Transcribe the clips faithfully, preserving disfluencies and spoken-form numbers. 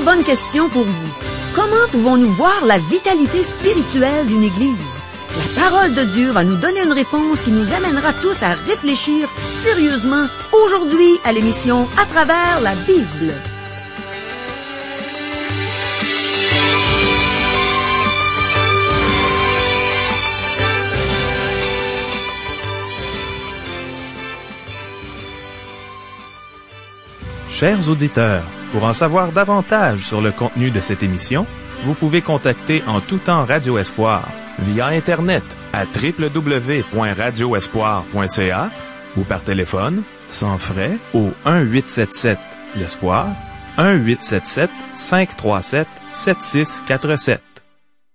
bonne question pour vous. Comment pouvons-nous voir la vitalité spirituelle d'une Église? La parole de Dieu va nous donner une réponse qui nous amènera tous à réfléchir sérieusement aujourd'hui à l'émission À travers la Bible. Chers auditeurs, pour en savoir davantage sur le contenu de cette émission, vous pouvez contacter en tout temps Radio Espoir via Internet à w w w point radio espoir point c a ou par téléphone, sans frais, au un huit sept sept l'Espoir, un huit sept sept, cinq trois sept, sept six quatre sept.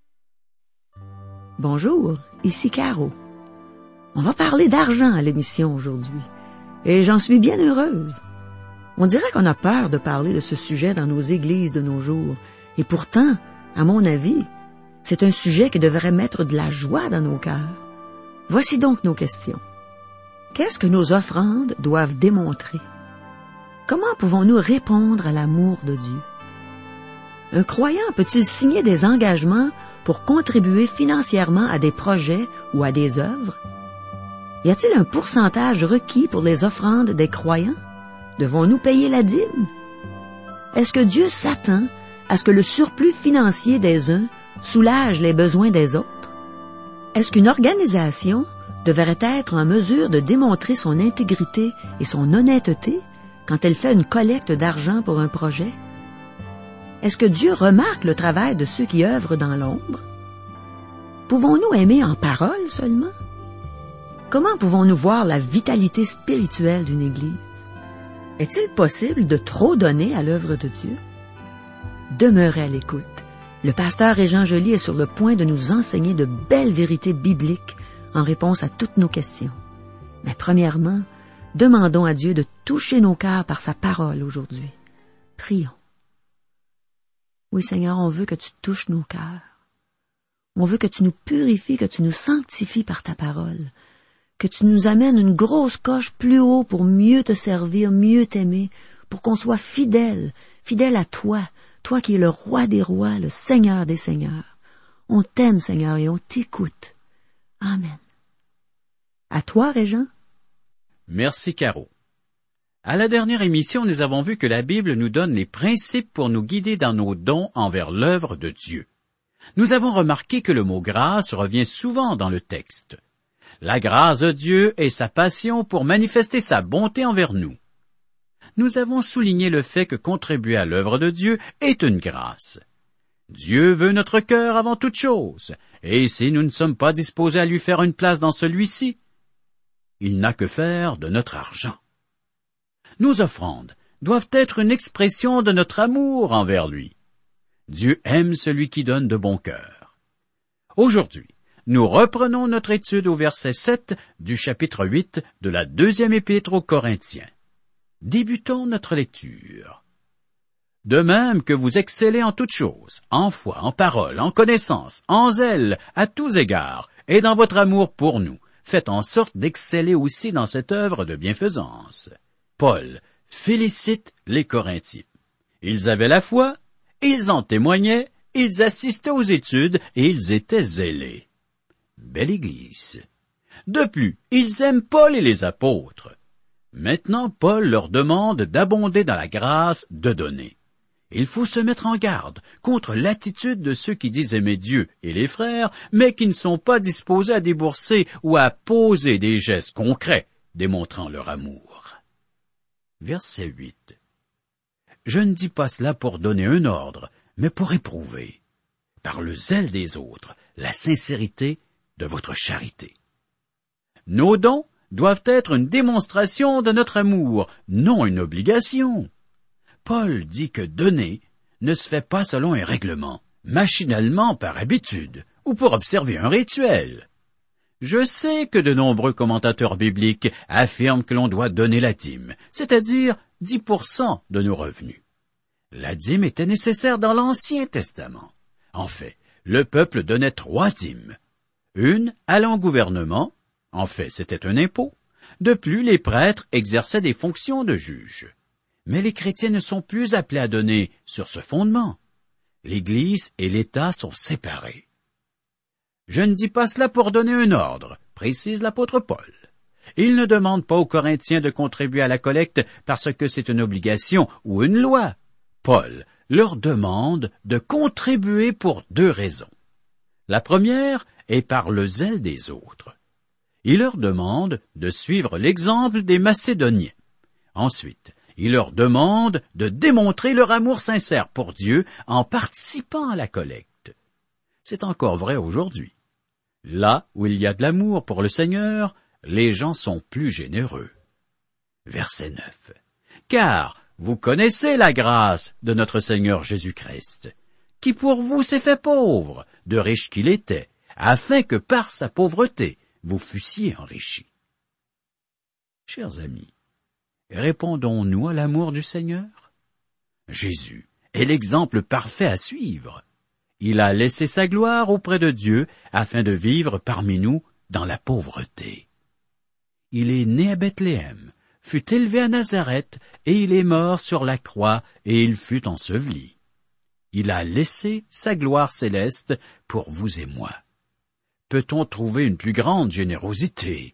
Bonjour, ici Caro. On va parler d'argent à l'émission aujourd'hui, et j'en suis bien heureuse. On dirait qu'on a peur de parler de ce sujet dans nos églises de nos jours, et pourtant, à mon avis, c'est un sujet qui devrait mettre de la joie dans nos cœurs. Voici donc nos questions. Qu'est-ce que nos offrandes doivent démontrer? Comment pouvons-nous répondre à l'amour de Dieu? Un croyant peut-il signer des engagements pour contribuer financièrement à des projets ou à des œuvres? Y a-t-il un pourcentage requis pour les offrandes des croyants? Devons-nous payer la dîme? Est-ce que Dieu s'attend à ce que le surplus financier des uns soulage les besoins des autres? Est-ce qu'une organisation devrait être en mesure de démontrer son intégrité et son honnêteté quand elle fait une collecte d'argent pour un projet? Est-ce que Dieu remarque le travail de ceux qui œuvrent dans l'ombre? Pouvons-nous aimer en parole seulement? Comment pouvons-nous voir la vitalité spirituelle d'une Église? Est-il possible de trop donner à l'œuvre de Dieu? Demeurez à l'écoute. Le pasteur Régent Joly est sur le point de nous enseigner de belles vérités bibliques en réponse à toutes nos questions. Mais premièrement, demandons à Dieu de toucher nos cœurs par sa parole aujourd'hui. Prions. Oui, Seigneur, on veut que tu touches nos cœurs. On veut que tu nous purifies, que tu nous sanctifies par ta parole. Que tu nous amènes une grosse coche plus haut pour mieux te servir, mieux t'aimer, pour qu'on soit fidèle, fidèle à toi, toi qui es le roi des rois, le Seigneur des seigneurs. On t'aime, Seigneur, et on t'écoute. Amen. À toi, Régent. Merci, Caro. À la dernière émission, nous avons vu que la Bible nous donne les principes pour nous guider dans nos dons envers l'œuvre de Dieu. Nous avons remarqué que le mot grâce revient souvent dans le texte. La grâce de Dieu est sa passion pour manifester sa bonté envers nous. Nous avons souligné le fait que contribuer à l'œuvre de Dieu est une grâce. Dieu veut notre cœur avant toute chose, et si nous ne sommes pas disposés à lui faire une place dans celui-ci, il n'a que faire de notre argent. Nos offrandes doivent être une expression de notre amour envers lui. Dieu aime celui qui donne de bon cœur. Aujourd'hui, nous reprenons notre étude au verset sept du chapitre huit de la deuxième épître aux Corinthiens. Débutons notre lecture. De même que vous excellez en toutes choses, en foi, en parole, en connaissance, en zèle, à tous égards, et dans votre amour pour nous, faites en sorte d'exceller aussi dans cette œuvre de bienfaisance. Paul félicite les Corinthiens. Ils avaient la foi, ils en témoignaient, ils assistaient aux études et ils étaient zélés. Belle Église. De plus, ils aiment Paul et les apôtres. Maintenant, Paul leur demande d'abonder dans la grâce de donner. Il faut se mettre en garde contre l'attitude de ceux qui disent aimer Dieu et les frères, mais qui ne sont pas disposés à débourser ou à poser des gestes concrets démontrant leur amour. Verset huit. Je ne dis pas cela pour donner un ordre, mais pour éprouver, par le zèle des autres, la sincérité de votre charité. Nos dons doivent être une démonstration de notre amour, non une obligation. Paul dit que donner ne se fait pas selon un règlement, machinalement par habitude, ou pour observer un rituel. Je sais que de nombreux commentateurs bibliques affirment que l'on doit donner la dîme, c'est-à-dire dix pour cent de nos revenus. La dîme était nécessaire dans l'Ancien Testament. En fait, le peuple donnait trois dîmes. Une allant au gouvernement, en fait c'était un impôt. De plus, les prêtres exerçaient des fonctions de juge. Mais les chrétiens ne sont plus appelés à donner sur ce fondement. L'Église et l'État sont séparés. Je ne dis pas cela pour donner un ordre, précise l'apôtre Paul. Il ne demande pas aux Corinthiens de contribuer à la collecte parce que c'est une obligation ou une loi. Paul leur demande de contribuer pour deux raisons. La première est par le zèle des autres. Il leur demande de suivre l'exemple des Macédoniens. Ensuite, il leur demande de démontrer leur amour sincère pour Dieu en participant à la collecte. C'est encore vrai aujourd'hui. Là où il y a de l'amour pour le Seigneur, les gens sont plus généreux. Verset neuf. Car vous connaissez la grâce de notre Seigneur Jésus-Christ, qui pour vous s'est fait pauvre, de riche qu'il était, afin que par sa pauvreté vous fussiez enrichis. Chers amis, répondons-nous à l'amour du Seigneur? Jésus est l'exemple parfait à suivre. Il a laissé sa gloire auprès de Dieu afin de vivre parmi nous dans la pauvreté. Il est né à Bethléem, fut élevé à Nazareth, et il est mort sur la croix, et il fut enseveli. Il a laissé sa gloire céleste pour vous et moi. Peut-on trouver une plus grande générosité?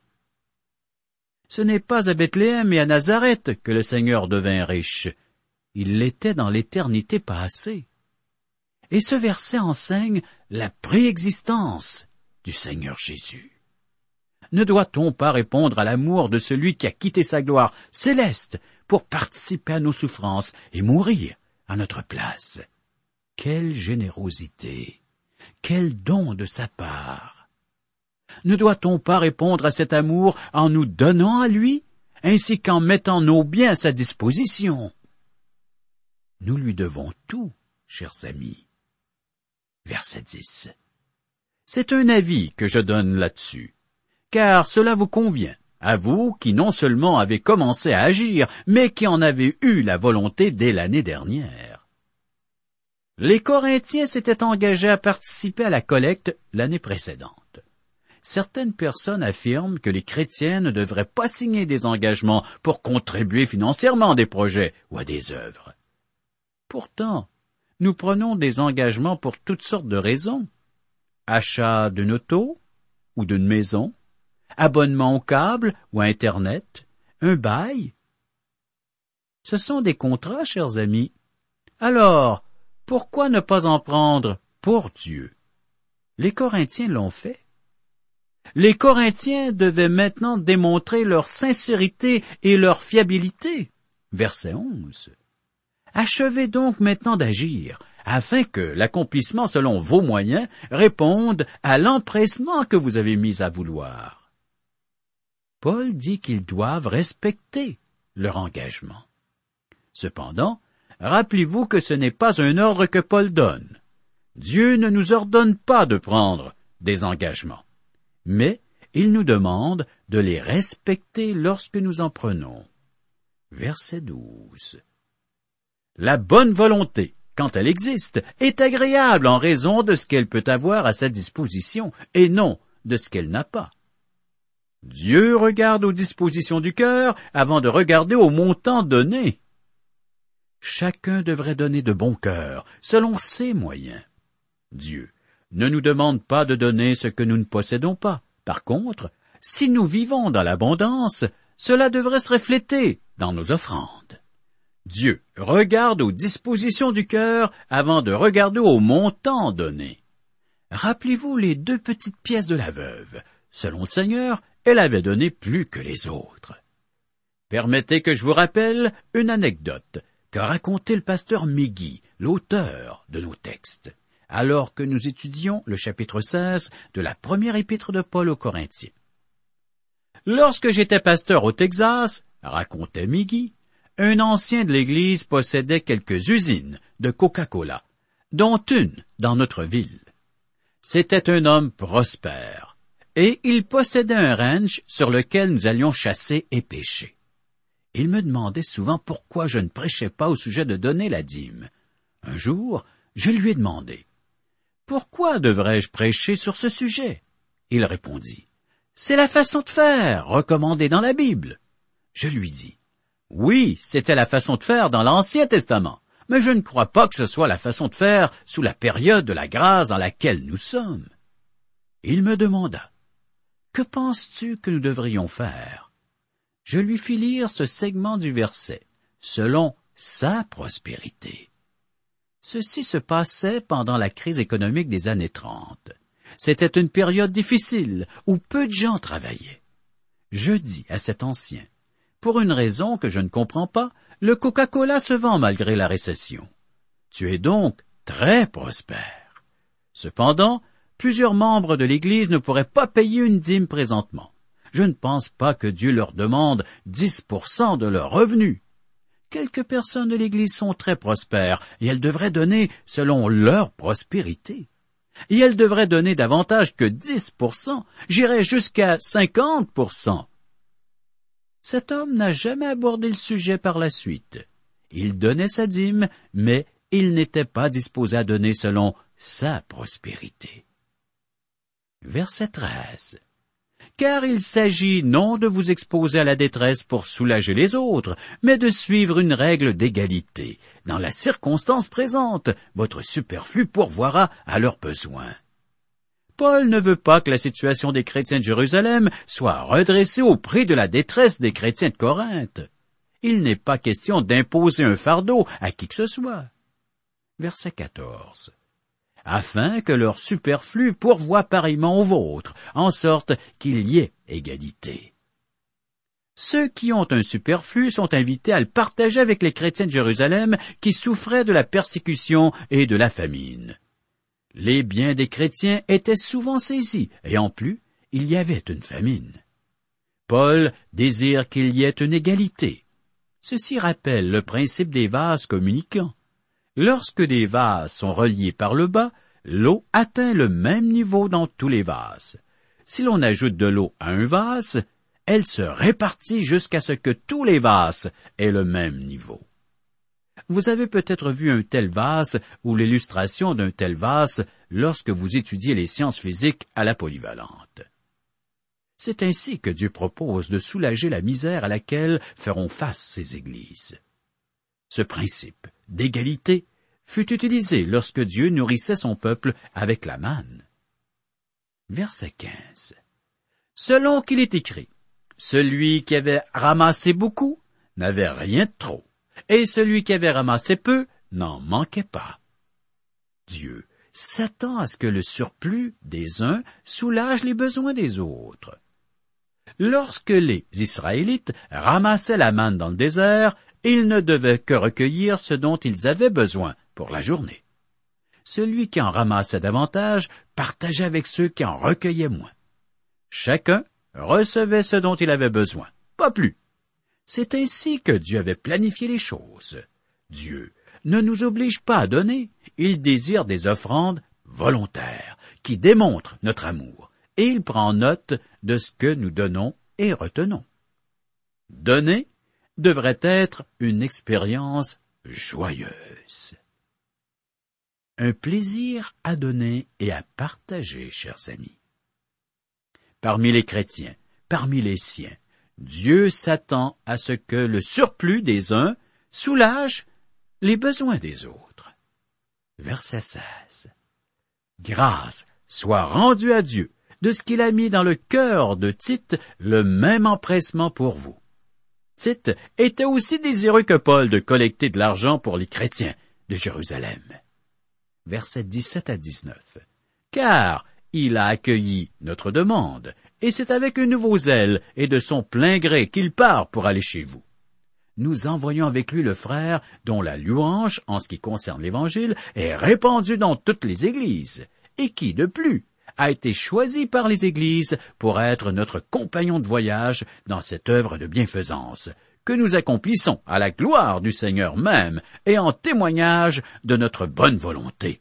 Ce n'est pas à Bethléem et à Nazareth que le Seigneur devint riche. Il l'était dans l'éternité passée. Et ce verset enseigne la préexistence du Seigneur Jésus. Ne doit-on pas répondre à l'amour de celui qui a quitté sa gloire céleste pour participer à nos souffrances et mourir à notre place? Quelle générosité! Quel don de sa part! Ne doit-on pas répondre à cet amour en nous donnant à lui, ainsi qu'en mettant nos biens à sa disposition? Nous lui devons tout, chers amis. Verset dix. C'est un avis que je donne là-dessus, car cela vous convient, à vous qui non seulement avez commencé à agir, mais qui en avez eu la volonté dès l'année dernière. Les Corinthiens s'étaient engagés à participer à la collecte l'année précédente. Certaines personnes affirment que les chrétiens ne devraient pas signer des engagements pour contribuer financièrement à des projets ou à des œuvres. Pourtant, nous prenons des engagements pour toutes sortes de raisons. Achat d'une auto ou d'une maison, abonnement au câble ou à Internet, un bail. Ce sont des contrats, chers amis. Alors, pourquoi ne pas en prendre pour Dieu? Les Corinthiens l'ont fait. Les Corinthiens devaient maintenant démontrer leur sincérité et leur fiabilité. Verset onze. Achevez donc maintenant d'agir, afin que l'accomplissement selon vos moyens réponde à l'empressement que vous avez mis à vouloir. Paul dit qu'ils doivent respecter leur engagement. Cependant, rappelez-vous que ce n'est pas un ordre que Paul donne. Dieu ne nous ordonne pas de prendre des engagements, mais il nous demande de les respecter lorsque nous en prenons. Verset douze. La bonne volonté, quand elle existe, est agréable en raison de ce qu'elle peut avoir à sa disposition, et non de ce qu'elle n'a pas. Dieu regarde aux dispositions du cœur avant de regarder au montant donné. Chacun devrait donner de bon cœur, selon ses moyens. Dieu ne nous demande pas de donner ce que nous ne possédons pas. Par contre, si nous vivons dans l'abondance, cela devrait se refléter dans nos offrandes. Dieu regarde aux dispositions du cœur avant de regarder au montant donné. Rappelez-vous les deux petites pièces de la veuve. Selon le Seigneur, elle avait donné plus que les autres. Permettez que je vous rappelle une anecdote qu'a raconté le pasteur Miggy, l'auteur de nos textes, alors que nous étudions le chapitre seize de la première épître de Paul aux Corinthiens. Lorsque j'étais pasteur au Texas, racontait Miggy, un ancien de l'Église possédait quelques usines de Coca-Cola, dont une dans notre ville. C'était un homme prospère, et il possédait un ranch sur lequel nous allions chasser et pêcher. Il me demandait souvent pourquoi je ne prêchais pas au sujet de donner la dîme. Un jour, je lui ai demandé, « Pourquoi devrais-je prêcher sur ce sujet ?» Il répondit, « C'est la façon de faire recommandée dans la Bible. » Je lui dis, « Oui, c'était la façon de faire dans l'Ancien Testament, mais je ne crois pas que ce soit la façon de faire sous la période de la grâce dans laquelle nous sommes. Il me demanda, « Que penses-tu que nous devrions faire ?» Je lui fis lire ce segment du verset, selon sa prospérité. Ceci se passait pendant la crise économique des années trente. C'était une période difficile où peu de gens travaillaient. Je dis à cet ancien, pour une raison que je ne comprends pas, le Coca-Cola se vend malgré la récession. Tu es donc très prospère. Cependant, plusieurs membres de l'Église ne pourraient pas payer une dîme présentement. Je ne pense pas que Dieu leur demande dix pour cent de leurs revenus. Quelques personnes de l'Église sont très prospères et elles devraient donner selon leur prospérité. Et elles devraient donner davantage que dix pour cent, j'irais jusqu'à cinquante pour cent. Cet homme n'a jamais abordé le sujet par la suite. Il donnait sa dîme, mais il n'était pas disposé à donner selon sa prospérité. Verset treize. Car il s'agit non de vous exposer à la détresse pour soulager les autres, mais de suivre une règle d'égalité. Dans la circonstance présente, votre superflu pourvoira à leurs besoins. Paul ne veut pas que la situation des chrétiens de Jérusalem soit redressée au prix de la détresse des chrétiens de Corinthe. Il n'est pas question d'imposer un fardeau à qui que ce soit. Verset quatorze. Afin que leur superflu pourvoie pareillement au vôtre, en sorte qu'il y ait égalité. Ceux qui ont un superflu sont invités à le partager avec les chrétiens de Jérusalem qui souffraient de la persécution et de la famine. Les biens des chrétiens étaient souvent saisis, et en plus, il y avait une famine. Paul désire qu'il y ait une égalité. Ceci rappelle le principe des vases communicants. Lorsque des vases sont reliés par le bas, l'eau atteint le même niveau dans tous les vases. Si l'on ajoute de l'eau à un vase, elle se répartit jusqu'à ce que tous les vases aient le même niveau. Vous avez peut-être vu un tel vase ou l'illustration d'un tel vase lorsque vous étudiez les sciences physiques à la polyvalente. C'est ainsi que Dieu propose de soulager la misère à laquelle feront face ces églises. Ce principe d'égalité fut utilisé lorsque Dieu nourrissait son peuple avec la manne. Verset quinze. Selon qu'il est écrit, celui qui avait ramassé beaucoup n'avait rien de trop, et celui qui avait ramassé peu n'en manquait pas. Dieu s'attend à ce que le surplus des uns soulage les besoins des autres. Lorsque les Israélites ramassaient la manne dans le désert, ils ne devaient que recueillir ce dont ils avaient besoin pour la journée. Celui qui en ramassait davantage partageait avec ceux qui en recueillaient moins. Chacun recevait ce dont il avait besoin, pas plus. C'est ainsi que Dieu avait planifié les choses. Dieu ne nous oblige pas à donner, il désire des offrandes volontaires qui démontrent notre amour, et il prend note de ce que nous donnons et retenons. Donner devrait être une expérience joyeuse. Un plaisir à donner et à partager, chers amis. Parmi les chrétiens, parmi les siens, Dieu s'attend à ce que le surplus des uns soulage les besoins des autres. Verset seize. Grâce soit rendue à Dieu de ce qu'il a mis dans le cœur de Tite le même empressement pour vous. Tite était aussi désireux que Paul de collecter de l'argent pour les chrétiens de Jérusalem. Versets dix-sept à dix-neuf. Car il a accueilli notre demande, et c'est avec un nouveau zèle et de son plein gré qu'il part pour aller chez vous. Nous envoyons avec lui le frère dont la louange, en ce qui concerne l'Évangile, est répandue dans toutes les églises, et qui, de plus, a été choisi par les églises pour être notre compagnon de voyage dans cette œuvre de bienfaisance, que nous accomplissons à la gloire du Seigneur même et en témoignage de notre bonne volonté.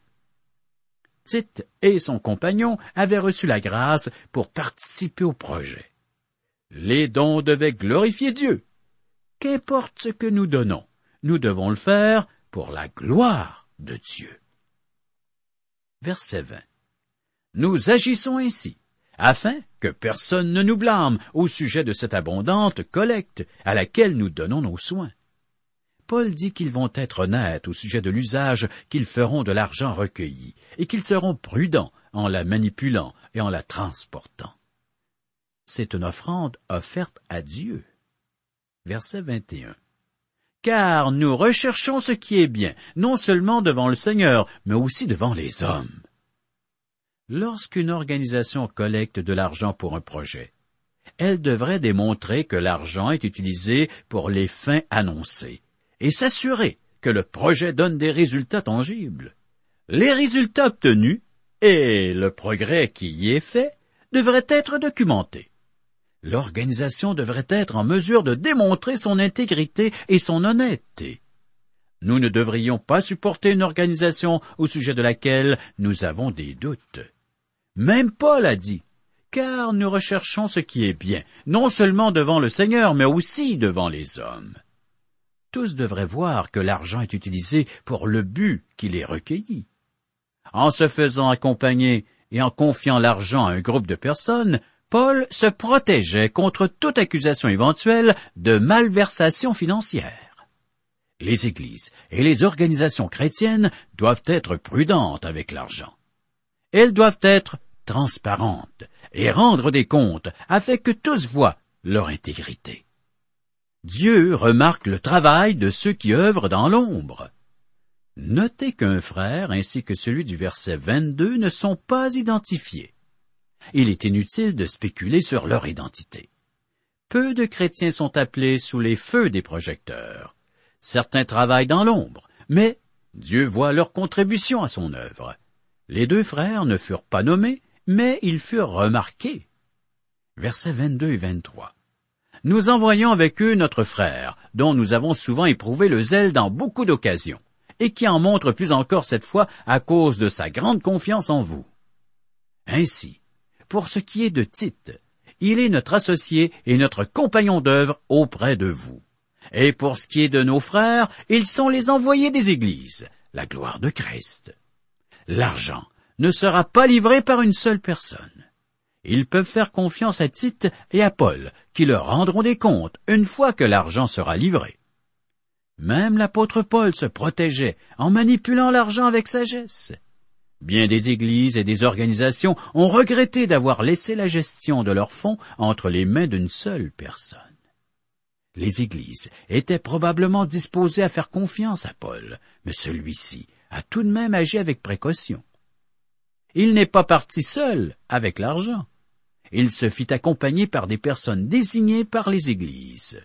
Tite et son compagnon avaient reçu la grâce pour participer au projet. Les dons devaient glorifier Dieu. Qu'importe ce que nous donnons, nous devons le faire pour la gloire de Dieu. Verset vingt. Nous agissons ainsi, afin que personne ne nous blâme au sujet de cette abondante collecte à laquelle nous donnons nos soins. Paul dit qu'ils vont être honnêtes au sujet de l'usage qu'ils feront de l'argent recueilli et qu'ils seront prudents en la manipulant et en la transportant. C'est une offrande offerte à Dieu. Verset vingt et un. Car nous recherchons ce qui est bien, non seulement devant le Seigneur, mais aussi devant les hommes. Lorsqu'une organisation collecte de l'argent pour un projet, elle devrait démontrer que l'argent est utilisé pour les fins annoncées et s'assurer que le projet donne des résultats tangibles. Les résultats obtenus et le progrès qui y est fait devraient être documentés. L'organisation devrait être en mesure de démontrer son intégrité et son honnêteté. Nous ne devrions pas supporter une organisation au sujet de laquelle nous avons des doutes. Même Paul a dit, « Car nous recherchons ce qui est bien, non seulement devant le Seigneur, mais aussi devant les hommes. » Tous devraient voir que l'argent est utilisé pour le but qu'il est recueilli. En se faisant accompagner et en confiant l'argent à un groupe de personnes, Paul se protégeait contre toute accusation éventuelle de malversation financière. Les églises et les organisations chrétiennes doivent être prudentes avec l'argent. Elles doivent être transparentes et rendre des comptes afin que tous voient leur intégrité. Dieu remarque le travail de ceux qui œuvrent dans l'ombre. Notez qu'un frère ainsi que celui du verset vingt-deux ne sont pas identifiés. Il est inutile de spéculer sur leur identité. Peu de chrétiens sont appelés sous les feux des projecteurs. Certains travaillent dans l'ombre, mais Dieu voit leur contribution à son œuvre. Les deux frères ne furent pas nommés, mais ils furent remarqués. Versets vingt-deux et vingt-trois. Nous envoyons avec eux notre frère, dont nous avons souvent éprouvé le zèle dans beaucoup d'occasions, et qui en montre plus encore cette fois à cause de sa grande confiance en vous. Ainsi, pour ce qui est de Tite, il est notre associé et notre compagnon d'œuvre auprès de vous. Et pour ce qui est de nos frères, ils sont les envoyés des églises, la gloire de Christ. L'argent ne sera pas livré par une seule personne. Ils peuvent faire confiance à Tite et à Paul, qui leur rendront des comptes une fois que l'argent sera livré. Même l'apôtre Paul se protégeait en manipulant l'argent avec sagesse. Bien des églises et des organisations ont regretté d'avoir laissé la gestion de leurs fonds entre les mains d'une seule personne. Les églises étaient probablement disposées à faire confiance à Paul, mais celui-ci a tout de même agi avec précaution. Il n'est pas parti seul avec l'argent. Il se fit accompagner par des personnes désignées par les églises.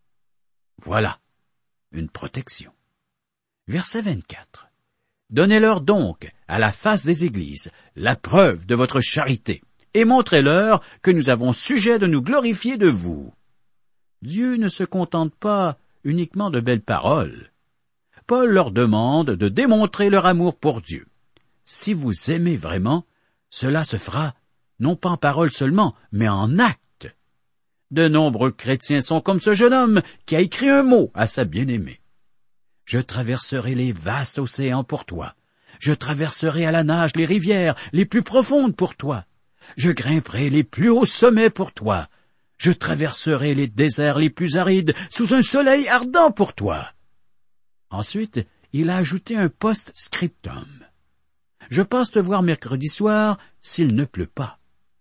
Voilà une protection. Verset vingt-quatre. Donnez-leur donc, à la face des églises, la preuve de votre charité, et montrez-leur que nous avons sujet de nous glorifier de vous. Dieu ne se contente pas uniquement de belles paroles. Paul leur demande de démontrer leur amour pour Dieu. Si vous aimez vraiment, cela se fera non pas en parole seulement, mais en acte. De nombreux chrétiens sont comme ce jeune homme qui a écrit un mot à sa bien-aimée. Je traverserai les vastes océans pour toi. Je traverserai à la nage les rivières les plus profondes pour toi. Je grimperai les plus hauts sommets pour toi. Je traverserai les déserts les plus arides sous un soleil ardent pour toi. Ensuite, il a ajouté un post-scriptum. Je passe te voir mercredi soir s'il ne pleut pas.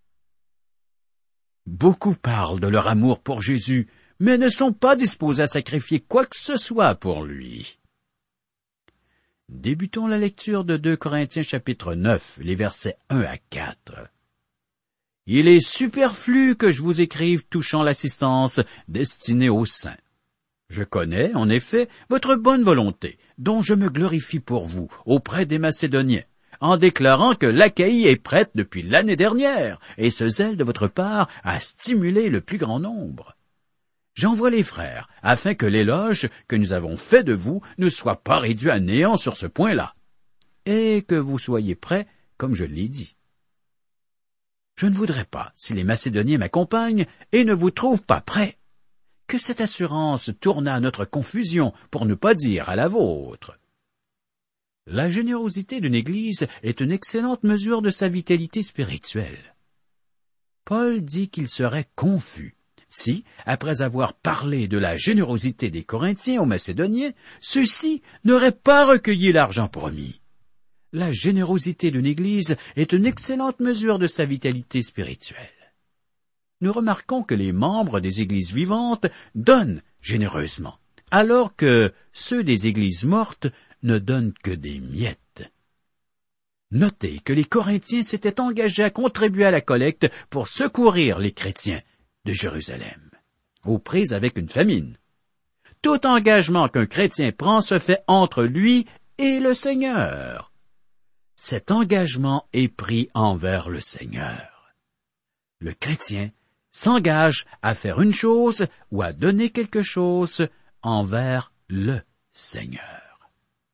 Beaucoup parlent de leur amour pour Jésus, mais ne sont pas disposés à sacrifier quoi que ce soit pour lui. Débutons la lecture de deux Corinthiens chapitre neuf, les versets un à quatre. Il est superflu que je vous écrive touchant l'assistance destinée aux saints. Je connais, en effet, votre bonne volonté, dont je me glorifie pour vous, auprès des Macédoniens, en déclarant que l'Achaïe est prête depuis l'année dernière, et ce zèle de votre part a stimulé le plus grand nombre. J'envoie les frères, afin que l'éloge que nous avons fait de vous ne soit pas réduit à néant sur ce point-là, et que vous soyez prêts, comme je l'ai dit. Je ne voudrais pas, si les Macédoniens m'accompagnent et ne vous trouvent pas prêts, que cette assurance tournât à notre confusion, pour ne pas dire à la vôtre. La générosité d'une Église est une excellente mesure de sa vitalité spirituelle. Paul dit qu'il serait confus si, après avoir parlé de la générosité des Corinthiens aux Macédoniens, ceux-ci n'auraient pas recueilli l'argent promis. La générosité d'une Église est une excellente mesure de sa vitalité spirituelle. Nous remarquons que les membres des Églises vivantes donnent généreusement, alors que ceux des Églises mortes ne donnent que des miettes. Notez que les Corinthiens s'étaient engagés à contribuer à la collecte pour secourir les chrétiens de Jérusalem, aux prises avec une famine. Tout engagement qu'un chrétien prend se fait entre lui et le Seigneur. Cet engagement est pris envers le Seigneur. Le chrétien s'engage à faire une chose ou à donner quelque chose envers le Seigneur.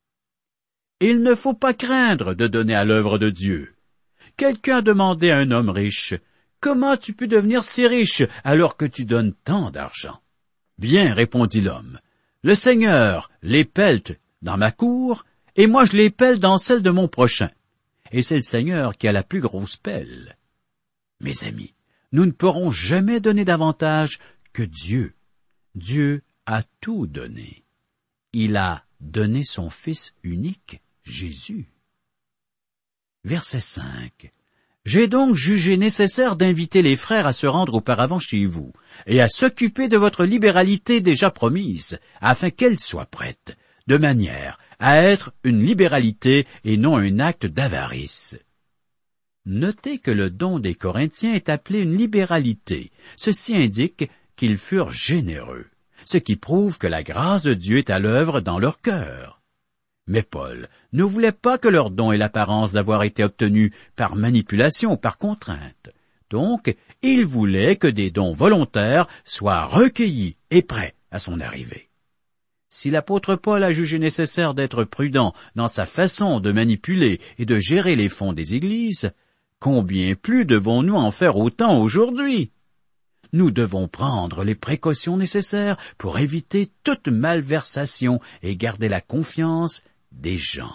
Il ne faut pas craindre de donner à l'œuvre de Dieu. Quelqu'un demandait à un homme riche, « Comment tu peux devenir si riche alors que tu donnes tant d'argent? » « Bien, répondit l'homme, le Seigneur les pèle dans ma cour, et moi je les pèle dans celle de mon prochain. Et c'est le Seigneur qui a la plus grosse pelle. » Mes amis, nous ne pourrons jamais donner davantage que Dieu. Dieu a tout donné. Il a donné son Fils unique, Jésus. Verset cinq. J'ai donc jugé nécessaire d'inviter les frères à se rendre auparavant chez vous, et à s'occuper de votre libéralité déjà promise, afin qu'elle soit prête, de manière à être une libéralité et non un acte d'avarice. Notez que le don des Corinthiens est appelé une libéralité. Ceci indique qu'ils furent généreux, ce qui prouve que la grâce de Dieu est à l'œuvre dans leur cœur. Mais Paul ne voulait pas que leur don ait l'apparence d'avoir été obtenu par manipulation ou par contrainte. Donc, il voulait que des dons volontaires soient recueillis et prêts à son arrivée. Si l'apôtre Paul a jugé nécessaire d'être prudent dans sa façon de manipuler et de gérer les fonds des églises, combien plus devons-nous en faire autant aujourd'hui? Nous devons prendre les précautions nécessaires pour éviter toute malversation et garder la confiance des gens.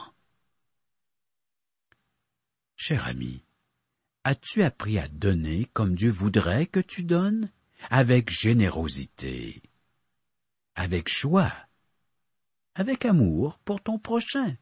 Cher ami, as-tu appris à donner comme Dieu voudrait que tu donnes? Avec générosité, avec joie, avec amour pour ton prochain.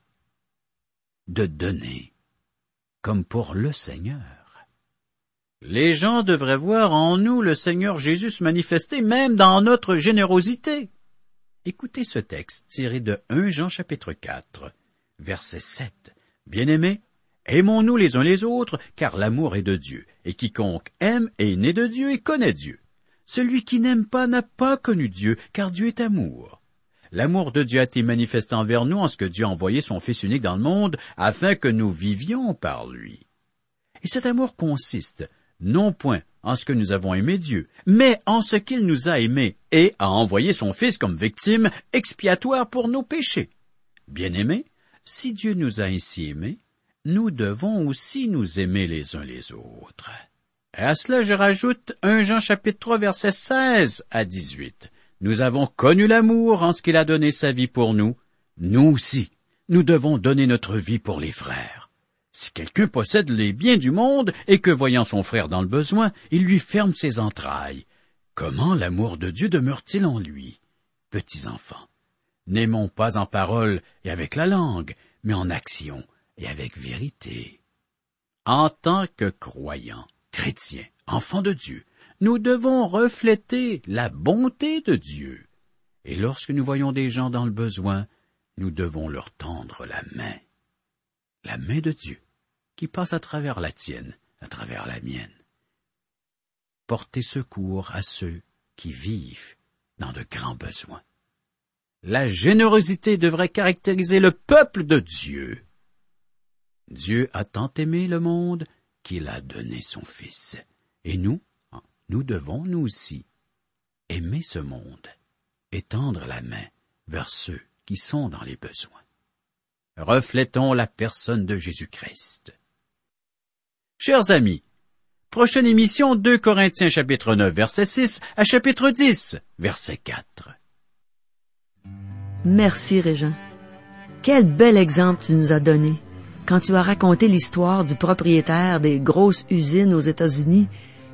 De donner comme pour le Seigneur. Les gens devraient voir en nous le Seigneur Jésus se manifester même dans notre générosité. Écoutez ce texte tiré de premier Jean chapitre quatre, verset sept. Bien-aimés, aimons-nous les uns les autres, car l'amour est de Dieu, et quiconque aime est né de Dieu et connaît Dieu. Celui qui n'aime pas n'a pas connu Dieu, car Dieu est amour. L'amour de Dieu a été manifesté envers nous en ce que Dieu a envoyé son Fils unique dans le monde, afin que nous vivions par lui. Et cet amour consiste non point en ce que nous avons aimé Dieu, mais en ce qu'il nous a aimés et a envoyé son Fils comme victime expiatoire pour nos péchés. Bien-aimés, si Dieu nous a ainsi aimés, nous devons aussi nous aimer les uns les autres. Et à cela, je rajoute premier Jean chapitre trois, versets seize à dix-huit. Nous avons connu l'amour en ce qu'il a donné sa vie pour nous. Nous aussi, nous devons donner notre vie pour les frères. Si quelqu'un possède les biens du monde et que, voyant son frère dans le besoin, il lui ferme ses entrailles, comment l'amour de Dieu demeure-t-il en lui? Petits enfants, n'aimons pas en parole et avec la langue, mais en action et avec vérité. En tant que croyants, chrétiens, enfants de Dieu, nous devons refléter la bonté de Dieu. Et lorsque nous voyons des gens dans le besoin, nous devons leur tendre la main. La main de Dieu, qui passe à travers la tienne, à travers la mienne. Porter secours à ceux qui vivent dans de grands besoins. La générosité devrait caractériser le peuple de Dieu. Dieu a tant aimé le monde qu'il a donné son Fils. Et nous, nous devons, nous aussi, aimer ce monde et tendre la main vers ceux qui sont dans les besoins. Reflétons la personne de Jésus-Christ. Chers amis, prochaine émission deux Corinthiens chapitre neuf verset six à chapitre dix verset quatre. Merci Régent. Quel bel exemple tu nous as donné quand tu as raconté l'histoire du propriétaire des grosses usines aux États-Unis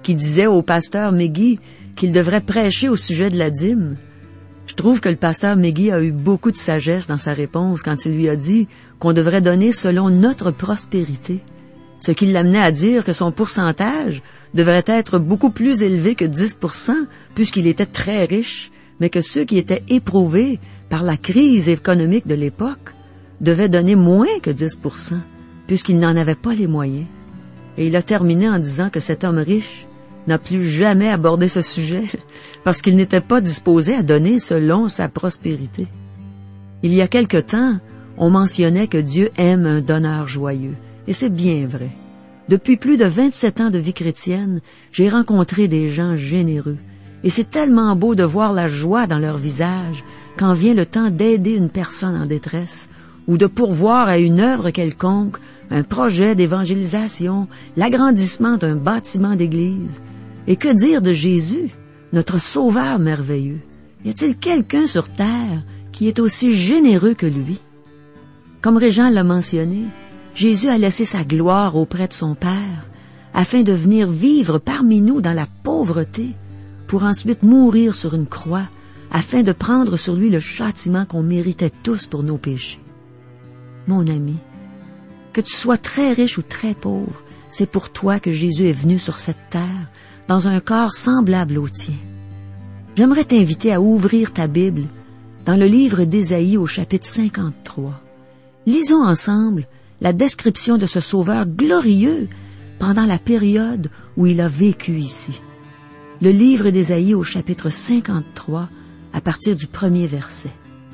qui disait au pasteur Meggy qu'il devrait prêcher au sujet de la dîme. Je trouve que le pasteur Meggy a eu beaucoup de sagesse dans sa réponse quand il lui a dit qu'on devrait donner selon notre prospérité, ce qui l'amenait à dire que son pourcentage devrait être beaucoup plus élevé que dix pour cent puisqu'il était très riche, mais que ceux qui étaient éprouvés par la crise économique de l'époque devaient donner moins que dix pour cent puisqu'ils n'en avaient pas les moyens. Et il a terminé en disant que cet homme riche n'a plus jamais abordé ce sujet parce qu'il n'était pas disposé à donner selon sa prospérité. Il y a quelque temps, on mentionnait que Dieu aime un donneur joyeux, et c'est bien vrai. Depuis plus de vingt-sept ans de vie chrétienne, j'ai rencontré des gens généreux, et c'est tellement beau de voir la joie dans leur visage quand vient le temps d'aider une personne en détresse, ou de pourvoir à une œuvre quelconque, un projet d'évangélisation, l'agrandissement d'un bâtiment d'église. Et que dire de Jésus, notre Sauveur merveilleux? Y a-t-il quelqu'un sur terre qui est aussi généreux que lui? Comme Régent l'a mentionné, Jésus a laissé sa gloire auprès de son Père, afin de venir vivre parmi nous dans la pauvreté, pour ensuite mourir sur une croix, afin de prendre sur lui le châtiment qu'on méritait tous pour nos péchés. Mon ami, que tu sois très riche ou très pauvre, c'est pour toi que Jésus est venu sur cette terre, dans un corps semblable au tien. J'aimerais t'inviter à ouvrir ta Bible dans le livre d'Ésaïe au chapitre cinquante-trois. Lisons ensemble la description de ce Sauveur glorieux pendant la période où il a vécu ici. Le livre d'Ésaïe au chapitre cinquante-trois, à partir du premier verset.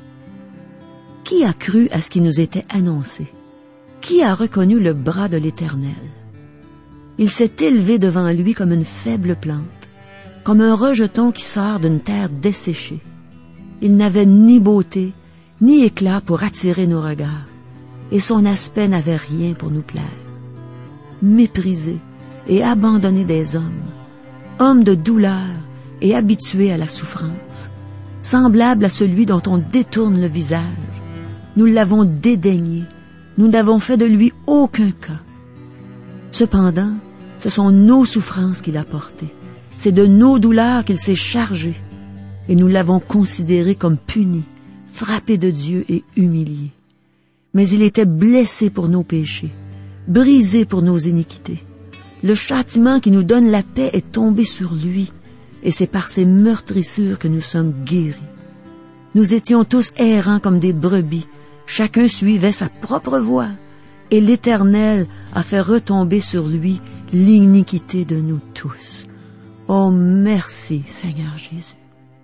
Qui a cru à ce qui nous était annoncé? Qui a reconnu le bras de l'Éternel? Il s'est élevé devant lui comme une faible plante, comme un rejeton qui sort d'une terre desséchée. Il n'avait ni beauté, ni éclat pour attirer nos regards, et son aspect n'avait rien pour nous plaire. Méprisé et abandonné des hommes, homme de douleur et habitué à la souffrance, semblable à celui dont on détourne le visage, nous l'avons dédaigné, nous n'avons fait de lui aucun cas. Cependant, ce sont nos souffrances qu'il a portées, c'est de nos douleurs qu'il s'est chargé, et nous l'avons considéré comme puni, frappé de Dieu et humilié. Mais il était blessé pour nos péchés, brisé pour nos iniquités. Le châtiment qui nous donne la paix est tombé sur lui, et c'est par ses meurtrissures que nous sommes guéris. Nous étions tous errants comme des brebis, chacun suivait sa propre voie, et l'Éternel a fait retomber sur lui l'iniquité de nous tous. Oh, merci, Seigneur Jésus.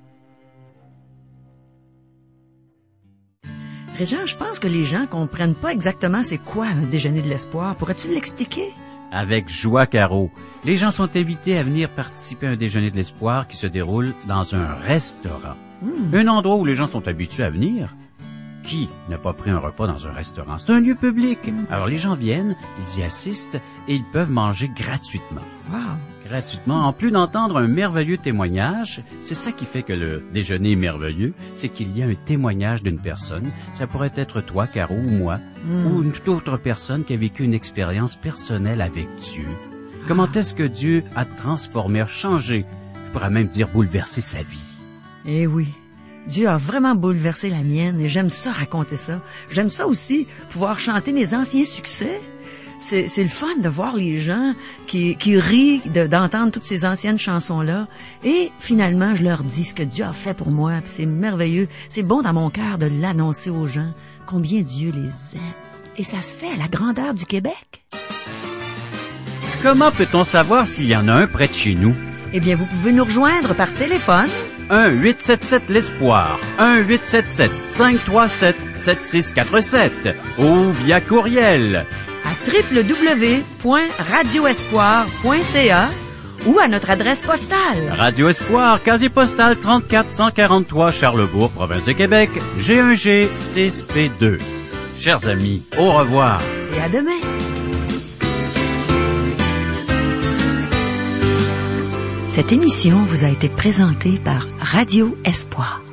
Régent, je pense que les gens comprennent pas exactement c'est quoi un déjeuner de l'espoir. Pourrais-tu l'expliquer? Avec joie, Caro. Les gens sont invités à venir participer à un déjeuner de l'espoir qui se déroule dans un restaurant. Mmh. Un endroit où les gens sont habitués à venir. Qui n'a pas pris un repas dans un restaurant? C'est un lieu public. Alors les gens viennent, ils y assistent et ils peuvent manger gratuitement. Wow. Gratuitement, en plus d'entendre un merveilleux témoignage. C'est ça qui fait que le déjeuner est merveilleux, c'est qu'il y a un témoignage d'une personne. Ça pourrait être toi, Caro, ou moi, mm. ou une toute autre personne qui a vécu une expérience personnelle avec Dieu. Ah. Comment est-ce que Dieu a transformé, a changé, je pourrais même dire bouleversé sa vie? Eh oui. Dieu a vraiment bouleversé la mienne et j'aime ça raconter ça. J'aime ça aussi, pouvoir chanter mes anciens succès. C'est, c'est le fun de voir les gens qui, qui rient de, d'entendre toutes ces anciennes chansons-là. Et finalement, je leur dis ce que Dieu a fait pour moi. Puis c'est merveilleux. C'est bon dans mon cœur de l'annoncer aux gens, combien Dieu les aime. Et ça se fait à la grandeur du Québec. Comment peut-on savoir s'il y en a un près de chez nous? Eh bien, vous pouvez nous rejoindre par téléphone. un huit sept sept l'espoir, un huit sept sept cinq trois sept sept six quatre sept ou via courriel à w w w point radio espoir point c a ou à notre adresse postale. Radio Espoir, casier postal trente-quatre cent quarante-trois Charlesbourg, province de Québec, G un G six P deux. Chers amis, au revoir. Et à demain. Cette émission vous a été présentée par Radio Espoir.